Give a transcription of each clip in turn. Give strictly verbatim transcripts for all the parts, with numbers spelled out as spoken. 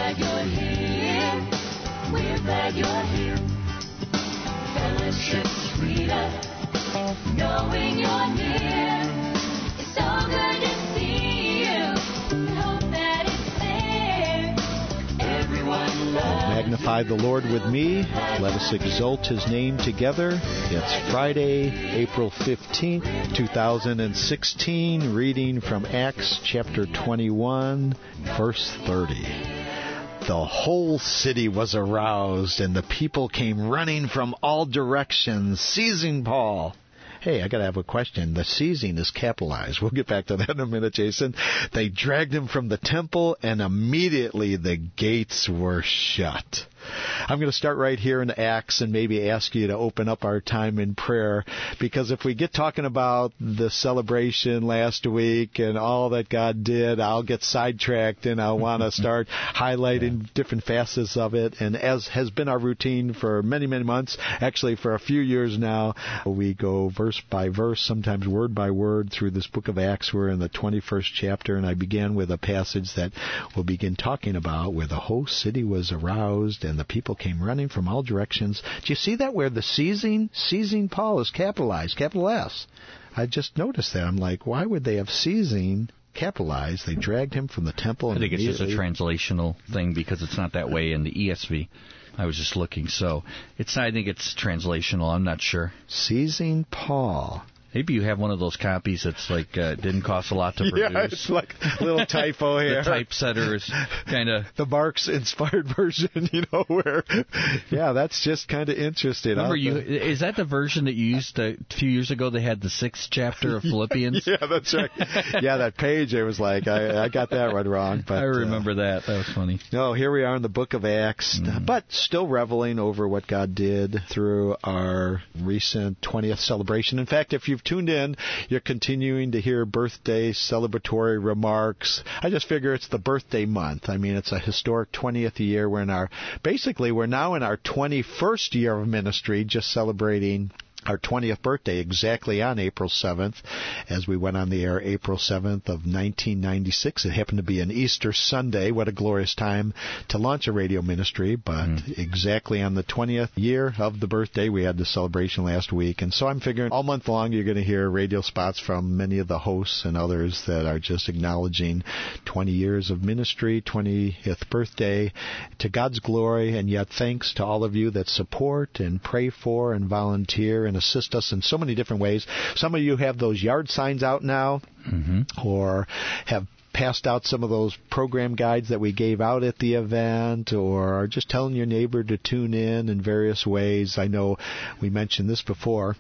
glad you're here. We're glad you're here. Fellowship's freedom, knowing you're near. It's so good to see you. Hope that it's there. Everyone loves. Magnify the Lord with me. Let us exalt His name together. It's Friday, April fifteenth, twenty sixteen, reading from Acts chapter twenty-one, verse thirty. The whole city was aroused, and the people came running from all directions, seizing Paul. Hey, I got to have a question. The seizing is capitalized. We'll get back to that in a minute, Jason. They dragged him from the temple, and immediately the gates were shut. I'm going to start right here in Acts and maybe ask you to open up our time in prayer, because if we get talking about the celebration last week and all that God did, I'll get sidetracked and I'll want to start highlighting different facets of it. And as has been our routine for many, many months, actually for a few years now, we go verse by verse, sometimes word by word through this book of Acts. We're in the twenty-first chapter, and I began with a passage that we'll begin talking about where the whole city was aroused and the people came running from all directions. Do you see that where the seizing, seizing Paul is capitalized, capital S? I just noticed that. I'm like, why would they have seizing capitalized? They dragged him from the temple. I think it's just a translational thing because it's not that way in the E S V. I was just looking, so it's. I think it's translational. I'm not sure. Seizing Paul. Maybe you have one of those copies that's like uh, didn't cost a lot to produce. Yeah, it's like a little typo here. The typesetter is kind of the Mark's inspired version, you know, where yeah, that's just kind of interesting. Remember, you is that the version that you used a few years ago? They had the sixth chapter of Philippians. Yeah, that's right. Yeah, that page. It was like I, I got that one wrong. But I remember uh, that. That was funny. No, here we are in the book of Acts, mm. but still reveling over what God did through our recent twentieth celebration. In fact, if you've tuned in, you're continuing to hear birthday celebratory remarks. I just figure it's the birthday month. I mean, it's a historic twentieth year. We're in our, basically, we're now in our twenty-first year of ministry, just celebrating our twentieth birthday exactly on April seventh, as we went on the air April seventh of nineteen ninety-six. It happened to be an Easter Sunday. What a glorious time to launch a radio ministry, but mm. exactly on the twentieth year of the birthday, we had the celebration last week. And so I'm figuring all month long you're going to hear radio spots from many of the hosts and others that are just acknowledging twenty years of ministry, twentieth birthday, to God's glory, and yet thanks to all of you that support and pray for and volunteer and assist us in so many different ways. Some of you have those yard signs out now, mm-hmm. or have passed out some of those program guides that we gave out at the event, or are just telling your neighbor to tune in in various ways. I know we mentioned this before.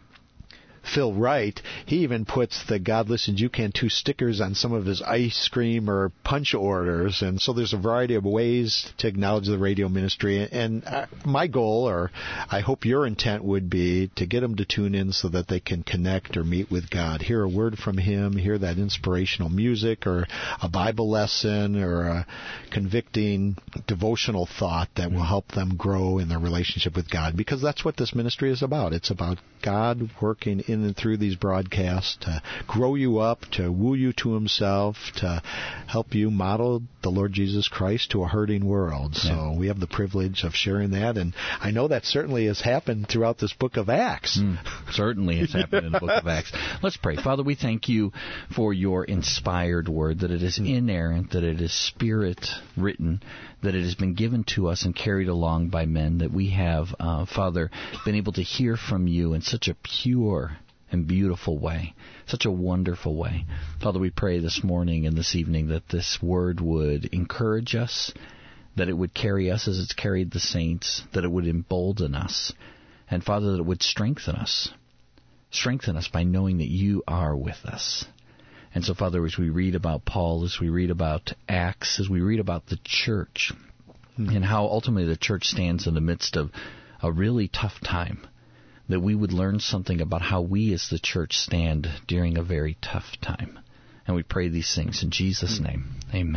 Phil Wright, he even puts the God Listens You Can Too stickers on some of his ice cream or punch orders. And so there's a variety of ways to acknowledge the radio ministry. And my goal, or I hope your intent would be, to get them to tune in so that they can connect or meet with God, hear a word from Him, hear that inspirational music or a Bible lesson or a convicting devotional thought that will help them grow in their relationship with God. Because that's what this ministry is about. It's about God working in and through these broadcasts to grow you up, to woo you to Himself, to help you model the Lord Jesus Christ to a hurting world. So yeah. we have the privilege of sharing that, and I know that certainly has happened throughout this book of Acts. Mm, certainly has happened in the book of Acts. Let's pray. Father, we thank You for Your inspired word, that it is inerrant, that it is Spirit-written, that it has been given to us and carried along by men, that we have, uh, Father, been able to hear from You in such a pure and beautiful way, such a wonderful way. Father, we pray this morning and this evening that this word would encourage us, that it would carry us as it's carried the saints, that it would embolden us, and Father, that it would strengthen us. Strengthen us by knowing that You are with us. And so, Father, as we read about Paul, as we read about Acts, as we read about the church, mm-hmm. and how ultimately the church stands in the midst of a really tough time, that we would learn something about how we as the church stand during a very tough time. And we pray these things in Jesus' name. Amen.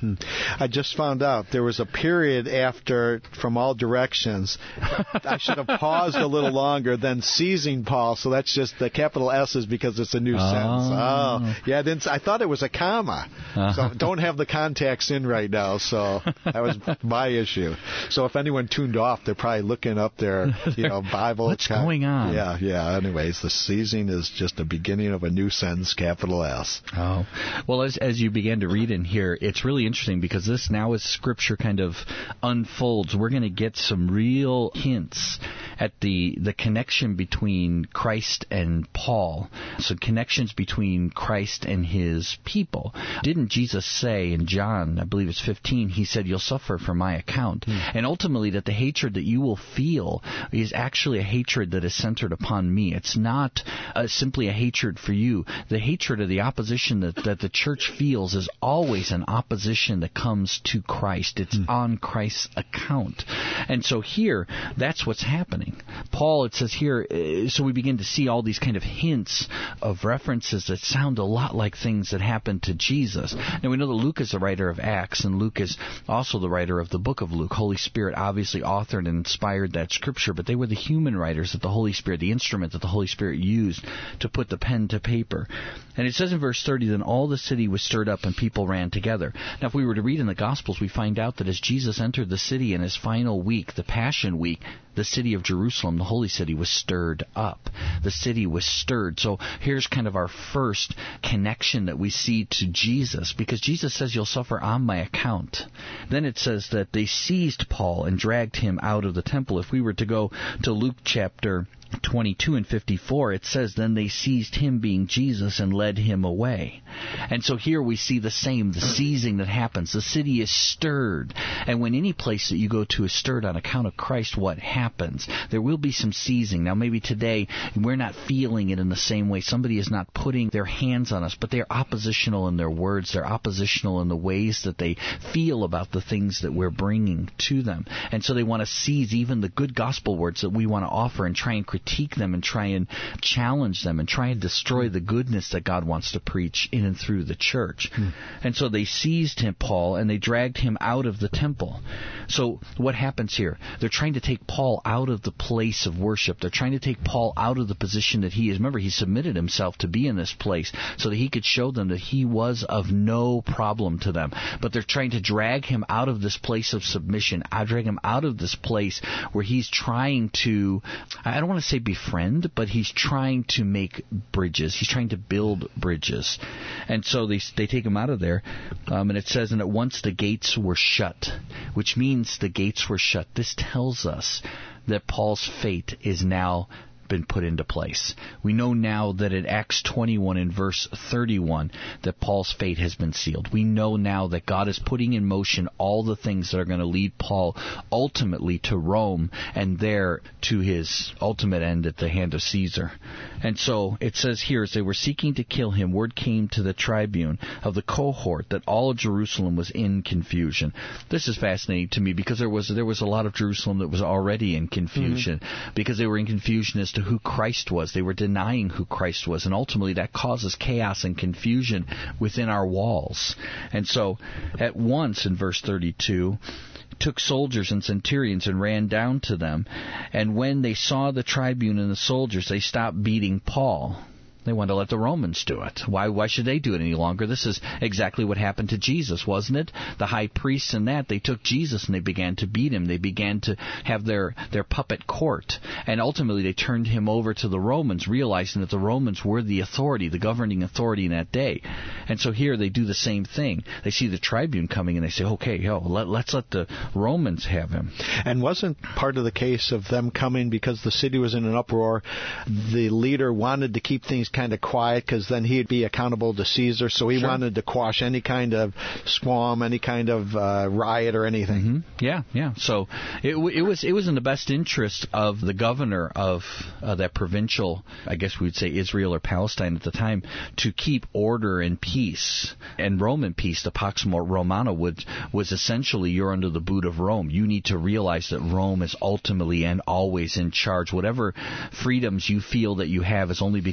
Hmm. I just found out there was a period after From All Directions. I should have paused a little longer than seizing Paul, so that's just the capital S is because it's a new Oh. sentence. Oh, yeah, I, didn't, I thought it was a comma. Uh-huh. So don't have the contacts in right now, so that was my issue. So if anyone tuned off, they're probably looking up their, you know, Bible. What's going on? Yeah, yeah. Anyways, the seizing is just the beginning of a new sentence, capital S. Oh. Well, as as you began to read in here, it's really interesting because this now as Scripture kind of unfolds, we're going to get some real hints at the the connection between Christ and Paul. So connections between Christ and his people. Didn't Jesus say in John, I believe it's fifteen, he said, "You'll suffer for my account." Mm. And ultimately that the hatred that you will feel is actually a hatred that is centered upon me. It's not uh, simply a hatred for you. The hatred or the opposition that, that the church feels is always an opposition that comes to Christ. It's mm. on Christ's account. And so here, that's what's happening. Paul, it says here, uh, so we begin to see all these kind of hints of references that sound a lot like things that happened to Jesus. Now we know that Luke is the writer of Acts, and Luke is also the writer of the book of Luke. Holy Spirit obviously authored and inspired that scripture, but they were the human writers that the Holy Spirit, the instrument that the Holy Spirit used to put the pen to paper. And it says in verse thirty, then all the city was stirred up and people ran together. Now if we were to read in the Gospels, we find out that as Jesus entered the city in his final week, the Passion Week, the city of Jerusalem, the holy city, was stirred up. The city was stirred. So here's kind of our first connection that we see to Jesus, because Jesus says, "You'll suffer on my account." Then it says that they seized Paul and dragged him out of the temple. If we were to go to Luke chapter twenty-two and fifty-four, it says, then they seized him, being Jesus, and led him away. And so here we see the same, the seizing that happens. The city is stirred. And when any place that you go to is stirred on account of Christ, what happens? There will be some seizing. Now maybe today we're not feeling it in the same way. Somebody is not putting their hands on us, but they're oppositional in their words. They're oppositional in the ways that they feel about the things that we're bringing to them. And so they want to seize even the good gospel words that we want to offer and try and critique them and try and challenge them and try and destroy the goodness that God wants to preach in and through the church. Hmm. And so they seized him, Paul, and they dragged him out of the temple. So what happens here? They're trying to take Paul out of the place of worship. They're trying to take Paul out of the position that he is. Remember, he submitted himself to be in this place so that he could show them that he was of no problem to them. But they're trying to drag him out of this place of submission, I drag him out of this place where he's trying to, I don't want to say befriend, but he's trying to make bridges. He's trying to build bridges. And so they they take him out of there, um, and it says, and at once the gates were shut, which means the gates were shut. This tells us that Paul's fate is now been put into place. We know now that in Acts twenty-one and verse thirty-one that Paul's fate has been sealed. We know now that God is putting in motion all the things that are going to lead Paul ultimately to Rome and there to his ultimate end at the hand of Caesar. And so it says here, as they were seeking to kill him, word came to the tribune of the cohort that all of Jerusalem was in confusion. This is fascinating to me because there was there was a lot of Jerusalem that was already in confusion, mm-hmm. because they were in confusion as to who Christ was. They were denying who Christ was, and ultimately that causes chaos and confusion within our walls. And so at once in verse thirty-two, took soldiers and centurions and ran down to them, and when they saw the tribune and the soldiers, they stopped beating Paul. They wanted to let the Romans do it. Why Why should they do it any longer? This is exactly what happened to Jesus, wasn't it? The high priests and that, they took Jesus and they began to beat him. They began to have their, their puppet court. And ultimately they turned him over to the Romans, realizing that the Romans were the authority, the governing authority in that day. And so here they do the same thing. They see the tribune coming and they say, okay, yo, let, let's let the Romans have him. And wasn't part of the case of them coming because the city was in an uproar, the leader wanted to keep things kind of quiet because then he'd be accountable to Caesar, so he sure. wanted to quash any kind of squalm, any kind of uh, riot or anything. Mm-hmm. Yeah, yeah. So it, it was it was in the best interest of the governor of uh, that provincial, I guess we would say Israel or Palestine at the time, to keep order and peace. And Roman peace, the Pax Romana, would, was essentially you're under the boot of Rome. You need to realize that Rome is ultimately and always in charge. Whatever freedoms you feel that you have is only because Rome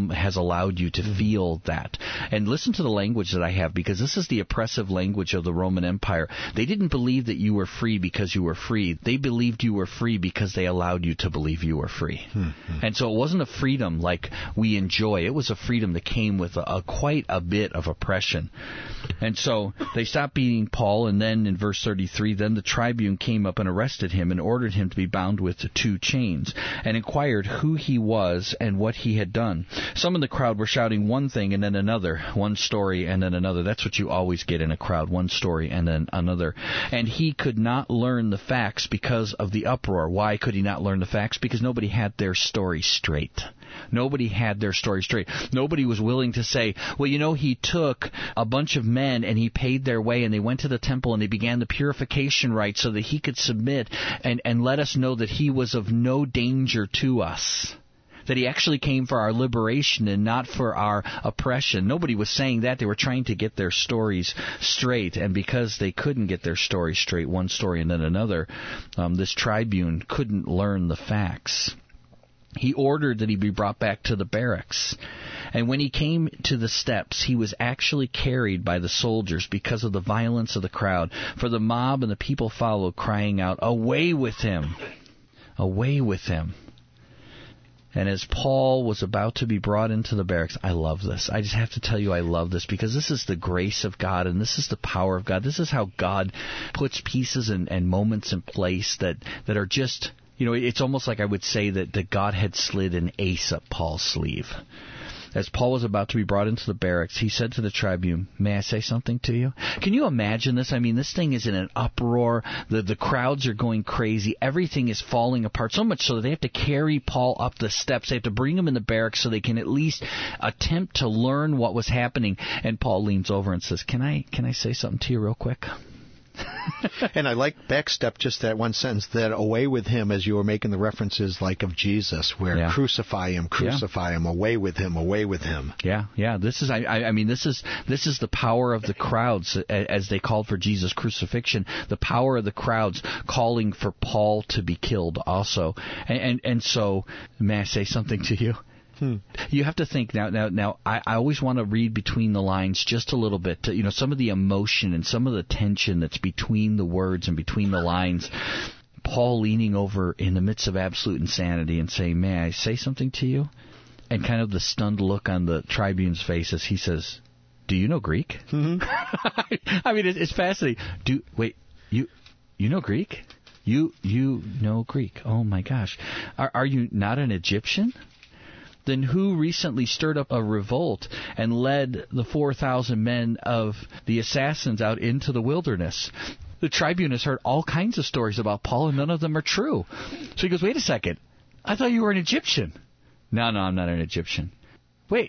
freedom has allowed you to mm-hmm. feel that. And listen to the language that I have, because this is the oppressive language of the Roman Empire. They didn't believe that you were free because you were free. They believed you were free because they allowed you to believe you were free. Mm-hmm. And so it wasn't a freedom like we enjoy. It was a freedom that came with a, a quite a bit of oppression. And so they stopped beating Paul, and then in verse thirty-three, then the tribune came up and arrested him and ordered him to be bound with two chains, and inquired who he was and what he had done. Some in the crowd were shouting one thing and then another, one story and then another. That's what you always get in a crowd, one story and then another. And he could not learn the facts because of the uproar. Why could he not learn the facts? Because nobody had their story straight. Nobody had their story straight. Nobody was willing to say, well, you know, he took a bunch of men and he paid their way, and they went to the temple and they began the purification rite so that he could submit and, and let us know that he was of no danger to us, that he actually came for our liberation and not for our oppression. Nobody was saying that. They were trying to get their stories straight, and because they couldn't get their story straight, one story and then another, um, this tribune couldn't learn the facts. He ordered that he be brought back to the barracks. And when he came to the steps, he was actually carried by the soldiers because of the violence of the crowd. For the mob and the people followed, crying out, "Away with him! Away with him!" And as Paul was about to be brought into the barracks, I love this. I just have to tell you I love this, because this is the grace of God, and this is the power of God. This is how God puts pieces and, and moments in place that, that are just... You know, it's almost like I would say that, that God had slid an ace up Paul's sleeve. As Paul was about to be brought into the barracks, he said to the tribune, "May I say something to you?" Can you imagine this? I mean, this thing is in an uproar. The, the crowds are going crazy. Everything is falling apart, so much so that they have to carry Paul up the steps. They have to bring him in the barracks so they can at least attempt to learn what was happening. And Paul leans over and says, Can I, can I say something to you real quick? And I like backstep just that one sentence, that away with him, as you were making the references like of Jesus, where yeah. crucify him, crucify yeah. him, away with him, away with him. Yeah, yeah. This is, I, I mean, this is this is the power of the crowds as they called for Jesus' crucifixion. The power of the crowds calling for Paul to be killed also. And and, and so, may I say something to you? Hmm. You have to think now. Now, now. I, I always want to read between the lines just a little bit. To, you know, some of the emotion and some of the tension that's between the words and between the lines. Paul leaning over in the midst of absolute insanity and saying, "May I say something to you?" And kind of the stunned look on the tribune's face as he says, "Do you know Greek?" Mm-hmm. I mean, it's, it's fascinating. Do wait, you you know Greek? You you know Greek? Oh my gosh, are are you not an Egyptian? Then who recently stirred up a revolt and led the four thousand men of the assassins out into the wilderness? The tribune has heard all kinds of stories about Paul, and none of them are true. So he goes, "Wait a second. I thought you were an Egyptian." "No, no, I'm not an Egyptian." "Wait,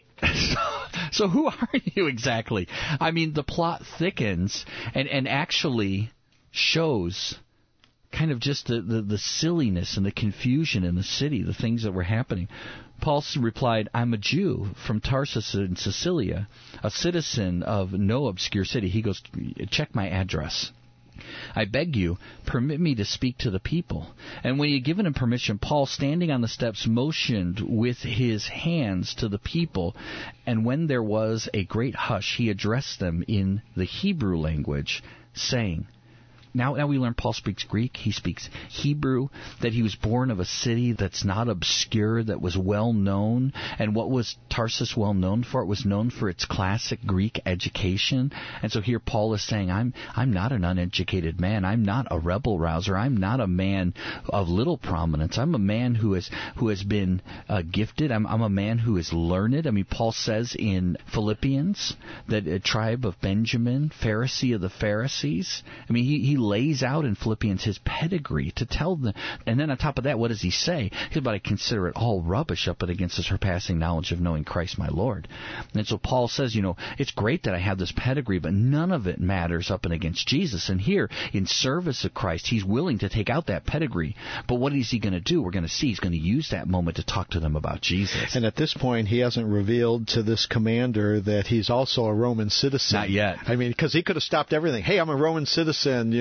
so who are you exactly?" I mean, the plot thickens and, and actually shows kind of just the, the, the silliness and the confusion in the city, the things that were happening. Paul replied, "I'm a Jew from Tarsus in Cilicia, a citizen of no obscure city." He goes, "Check my address. I beg you, permit me to speak to the people." And when he had given him permission, Paul, standing on the steps, motioned with his hands to the people. And when there was a great hush, he addressed them in the Hebrew language, saying... Now, now we learn Paul speaks Greek, he speaks Hebrew, that he was born of a city that's not obscure, that was well known. And what was Tarsus well known for? It was known for its classic Greek education. And so here Paul is saying, I'm I'm not an uneducated man. I'm not a rebel rouser. I'm not a man of little prominence. I'm a man who has who has been uh, gifted. I'm, I'm a man who is learned. I mean, Paul says in Philippians that a tribe of Benjamin, Pharisee of the Pharisees. I mean, he, he lays out in Philippians his pedigree to tell them. And then on top of that, what does he say? He says, "But I consider it all rubbish up against the surpassing knowledge of knowing Christ my Lord." And so Paul says, you know, it's great that I have this pedigree, but none of it matters up and against Jesus. And here, in service of Christ, he's willing to take out that pedigree. But what is he going to do? We're going to see he's going to use that moment to talk to them about Jesus. And at this point, he hasn't revealed to this commander that he's also a Roman citizen. Not yet. I mean, because he could have stopped everything. "Hey, I'm a Roman citizen, you know.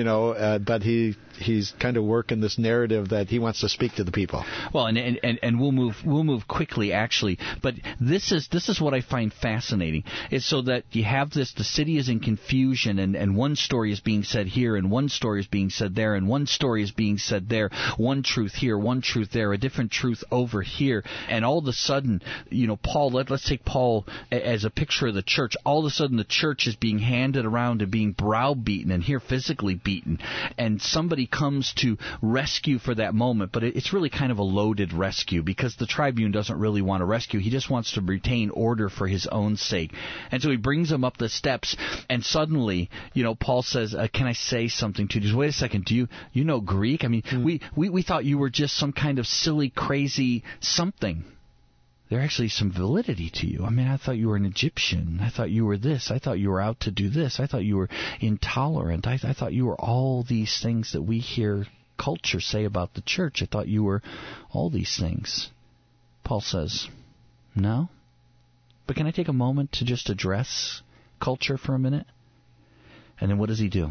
know, uh, but he he's kind of working this narrative that he wants to speak to the people. Well, and, and and we'll move we'll move quickly actually, but this is this is what I find fascinating. Is so that you have this, the city is in confusion, and, and one story is being said here, and one story is being said there, and one story is being said there, one truth here, one truth there, a different truth over here, and all of a sudden, you know, Paul, let, let's take Paul as a picture of the church. All of a sudden the church is being handed around and being browbeaten, and here physically beaten, and somebody comes to rescue for that moment, but it's really kind of a loaded rescue, because the tribune doesn't really want to rescue. He just wants to retain order for his own sake. And so he brings him up the steps, and suddenly, you know, Paul says, uh, can I say something to you? He says, wait a second, do you you know Greek? I mean, mm. we, we, we thought you were just some kind of silly, crazy something. There's actually some validity to you. I mean, I thought you were an Egyptian. I thought you were this. I thought you were out to do this. I thought you were intolerant. I, I thought you were all these things that we hear culture say about the church. I thought you were all these things. Paul says, no. But can I take a moment to just address culture for a minute? And then what does he do?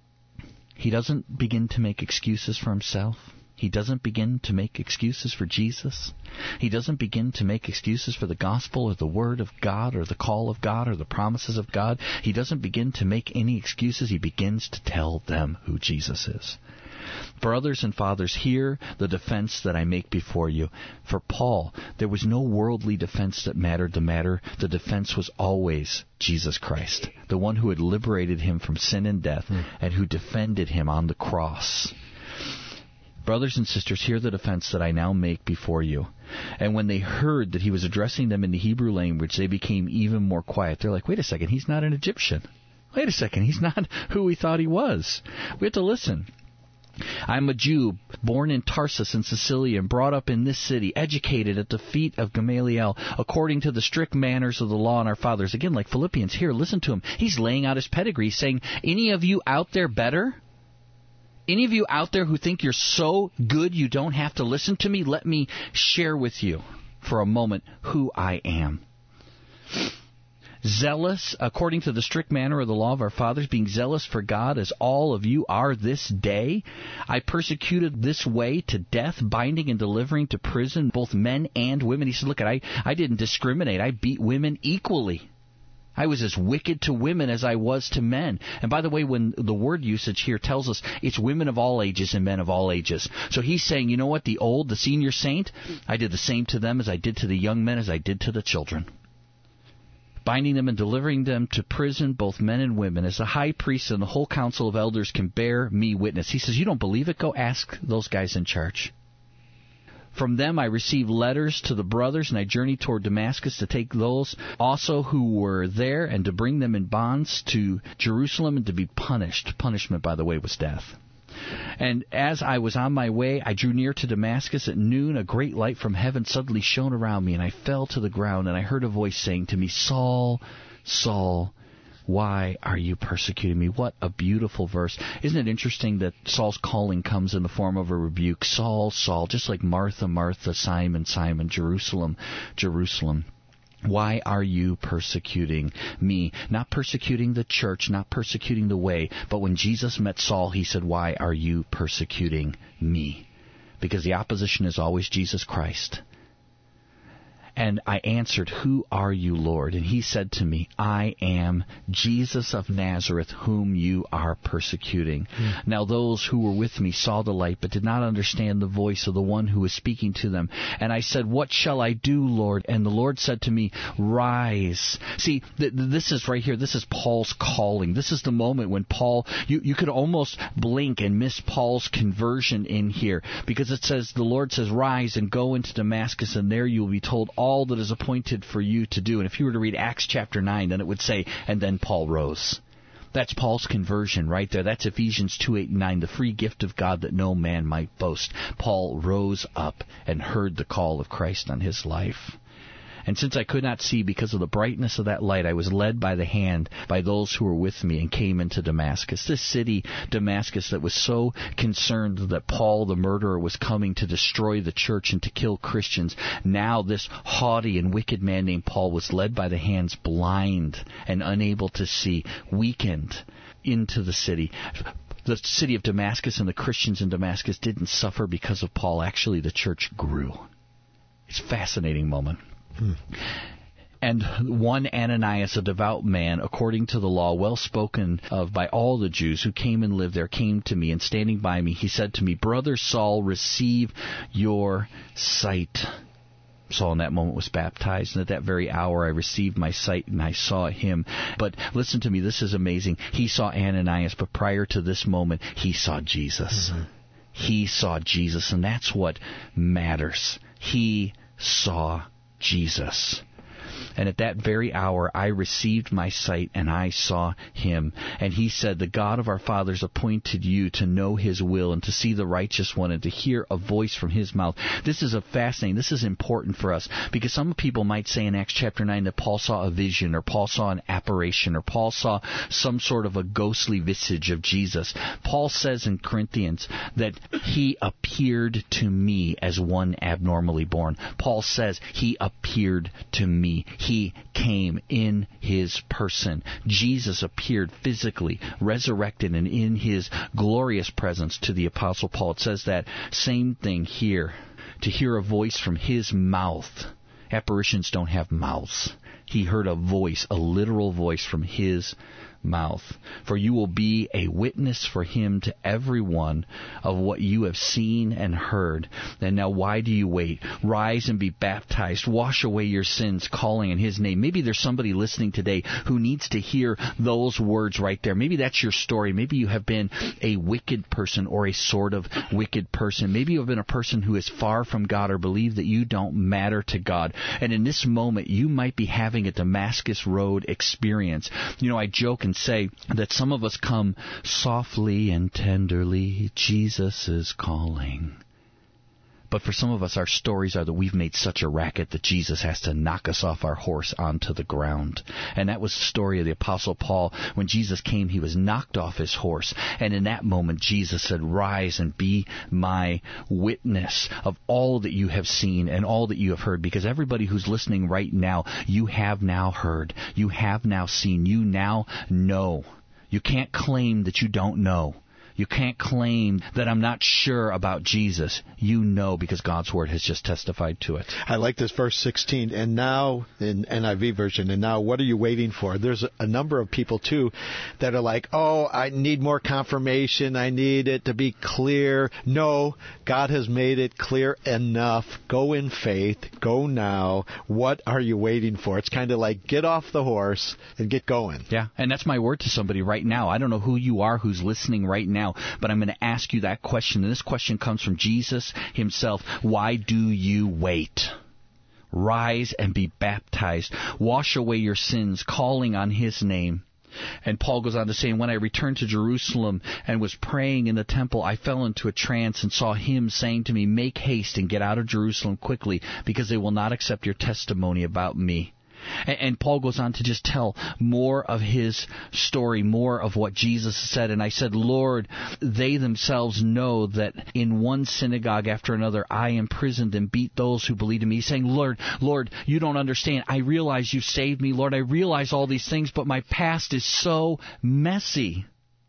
He doesn't begin to make excuses for himself. He doesn't begin to make excuses for Jesus. He doesn't begin to make excuses for the gospel or the word of God or the call of God or the promises of God. He doesn't begin to make any excuses. He begins to tell them who Jesus is. Brothers and fathers, hear the defense that I make before you. For Paul, there was no worldly defense that mattered. The matter, the defense was always Jesus Christ, the one who had liberated him from sin and death mm. and who defended him on the cross. Brothers and sisters, hear the defense that I now make before you. And when they heard that he was addressing them in the Hebrew language, they became even more quiet. They're like, wait a second, he's not an Egyptian. Wait a second, he's not who we thought he was. We have to listen. I'm a Jew, born in Tarsus in Cilicia, and brought up in this city, educated at the feet of Gamaliel, according to the strict manners of the law and our fathers. Again, like Philippians here, listen to him. He's laying out his pedigree, saying, any of you out there better? Any of you out there who think you're so good you don't have to listen to me, let me share with you for a moment who I am. Zealous, according to the strict manner of the law of our fathers, being zealous for God as all of you are this day. I persecuted this way to death, binding and delivering to prison both men and women. He said, look, I, I didn't discriminate. I beat women equally. I was as wicked to women as I was to men. And by the way, when the word usage here tells us it's women of all ages and men of all ages. So he's saying, you know what, the old, the senior saint, I did the same to them as I did to the young men, as I did to the children. Binding them and delivering them to prison, both men and women, as the high priest and the whole council of elders can bear me witness. He says, you don't believe it? Go ask those guys in charge. From them I received letters to the brothers, and I journeyed toward Damascus to take those also who were there and to bring them in bonds to Jerusalem and to be punished. Punishment, by the way, was death. And as I was on my way, I drew near to Damascus. At noon, a great light from heaven suddenly shone around me, and I fell to the ground, and I heard a voice saying to me, Saul, Saul, why are you persecuting me? What a beautiful verse. Isn't it interesting that Saul's calling comes in the form of a rebuke? Saul, Saul, just like Martha, Martha, Simon, Simon, Jerusalem, Jerusalem. Why are you persecuting me? Not persecuting the church, not persecuting the way, but when Jesus met Saul, he said, why are you persecuting me? Because the opposition is always Jesus Christ. And I answered, who are you, Lord? And he said to me, I am Jesus of Nazareth, whom you are persecuting. Mm. Now those who were with me saw the light, but did not understand the voice of the one who was speaking to them. And I said, what shall I do, Lord? And the Lord said to me, rise. See, th- this is right here. This is Paul's calling. This is the moment when Paul, you, you could almost blink and miss Paul's conversion in here. Because it says, the Lord says, rise and go into Damascus, and there you will be told all all that is appointed for you to do. And if you were to read Acts chapter nine, then it would say, and then Paul rose. That's Paul's conversion right there. That's Ephesians two, eight, and nine, the free gift of God that no man might boast. Paul rose up and heard the call of Christ on his life. And since I could not see because of the brightness of that light, I was led by the hand by those who were with me and came into Damascus. This city, Damascus, that was so concerned that Paul, the murderer, was coming to destroy the church and to kill Christians. Now this haughty and wicked man named Paul was led by the hands, blind and unable to see, weakened, into the city. The city of Damascus and the Christians in Damascus didn't suffer because of Paul. Actually, the church grew. It's a fascinating moment. Hmm. And one Ananias, a devout man, according to the law, well spoken of by all the Jews who came and lived there, came to me, and standing by me, he said to me, Brother Saul, receive your sight. Saul in that moment was baptized, and at that very hour I received my sight and I saw him. But listen to me, this is amazing. He saw Ananias, but prior to this moment, he saw Jesus. Mm-hmm. He saw Jesus, and that's what matters. He saw Jesus. And at that very hour, I received my sight, and I saw him. And he said, the God of our fathers appointed you to know his will and to see the righteous one and to hear a voice from his mouth. This is a fascinating, this is important for us, because some people might say in Acts chapter nine that Paul saw a vision, or Paul saw an apparition, or Paul saw some sort of a ghostly visage of Jesus. Paul says in Corinthians that he appeared to me as one abnormally born. Paul says he appeared to me. He came in his person. Jesus appeared physically, resurrected, and in his glorious presence to the Apostle Paul. It says that same thing here. To hear a voice from his mouth. Apparitions don't have mouths. He heard a voice, a literal voice from his mouth. For you will be a witness for him to everyone of what you have seen and heard. And now why do you wait? Rise and be baptized. Wash away your sins, calling in his name. Maybe there's somebody listening today who needs to hear those words right there. Maybe that's your story. Maybe you have been a wicked person or a sort of wicked person. Maybe you have been a person who is far from God or believe that you don't matter to God. And in this moment, you might be having a Damascus Road experience. You know, I joke and say that some of us come softly and tenderly, Jesus is calling. But for some of us, our stories are that we've made such a racket that Jesus has to knock us off our horse onto the ground. And that was the story of the Apostle Paul. When Jesus came, he was knocked off his horse. And in that moment, Jesus said, rise and be my witness of all that you have seen and all that you have heard. Because everybody who's listening right now, you have now heard. You have now seen. You now know. You can't claim that you don't know. You can't claim that I'm not sure about Jesus. You know, because God's Word has just testified to it. I like this verse sixteen. And now, in N I V version, and now what are you waiting for? There's a number of people, too, that are like, oh, I need more confirmation. I need it to be clear. No, God has made it clear enough. Go in faith. Go now. What are you waiting for? It's kind of like get off the horse and get going. Yeah, and that's my word to somebody right now. I don't know who you are who's listening right now, but I'm going to ask you that question. And this question comes from Jesus himself. Why do you wait? Rise and be baptized. Wash away your sins, calling on his name. And Paul goes on to say, when I returned to Jerusalem and was praying in the temple, I fell into a trance and saw him saying to me, make haste and get out of Jerusalem quickly, because they will not accept your testimony about me. And Paul goes on to just tell more of his story, more of what Jesus said. And I said, Lord, they themselves know that in one synagogue after another I imprisoned and beat those who believed in me. He's saying, Lord, Lord, you don't understand. I realize you saved me. Lord, I realize all these things, but my past is so messy.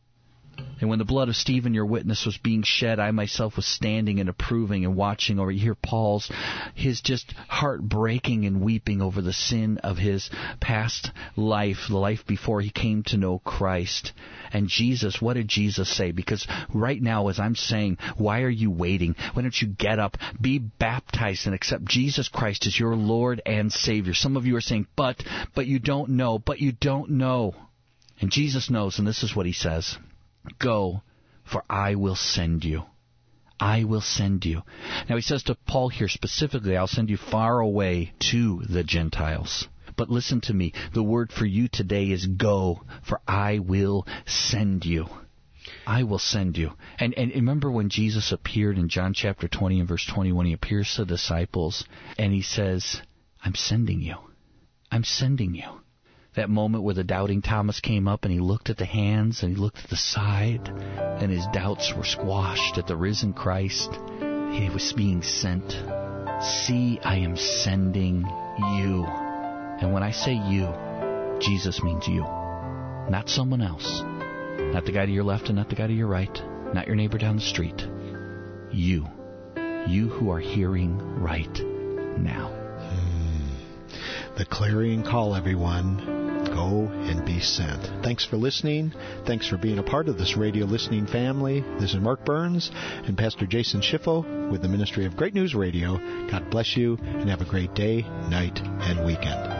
And when the blood of Stephen, your witness, was being shed, I myself was standing and approving and watching over. You hear Paul's, his just heart breaking and weeping over the sin of his past life, the life before he came to know Christ. And Jesus, what did Jesus say? Because right now, as I'm saying, why are you waiting? Why don't you get up, be baptized, and accept Jesus Christ as your Lord and Savior? Some of you are saying, but, but you don't know, but you don't know. And Jesus knows, and this is what he says. Go, for I will send you. I will send you. Now he says to Paul here specifically, I'll send you far away to the Gentiles. But listen to me. The word for you today is go, for I will send you. I will send you. And, and remember when Jesus appeared in John chapter twenty and verse twenty-one, he appears to the disciples and he says, I'm sending you. I'm sending you. That moment where the doubting Thomas came up and he looked at the hands and he looked at the side and his doubts were squashed at the risen Christ. He was being sent. See, I am sending you. And when I say you, Jesus means you, not someone else. Not the guy to your left and not the guy to your right. Not your neighbor down the street. You. You who are hearing right now. Hmm. The clarion call, everyone. Go and be sent. Thanks for listening. Thanks for being a part of this radio listening family. This is Mark Burns and Pastor Jason Schiffo with the Ministry of Great News Radio. God bless you and have a great day, night, and weekend.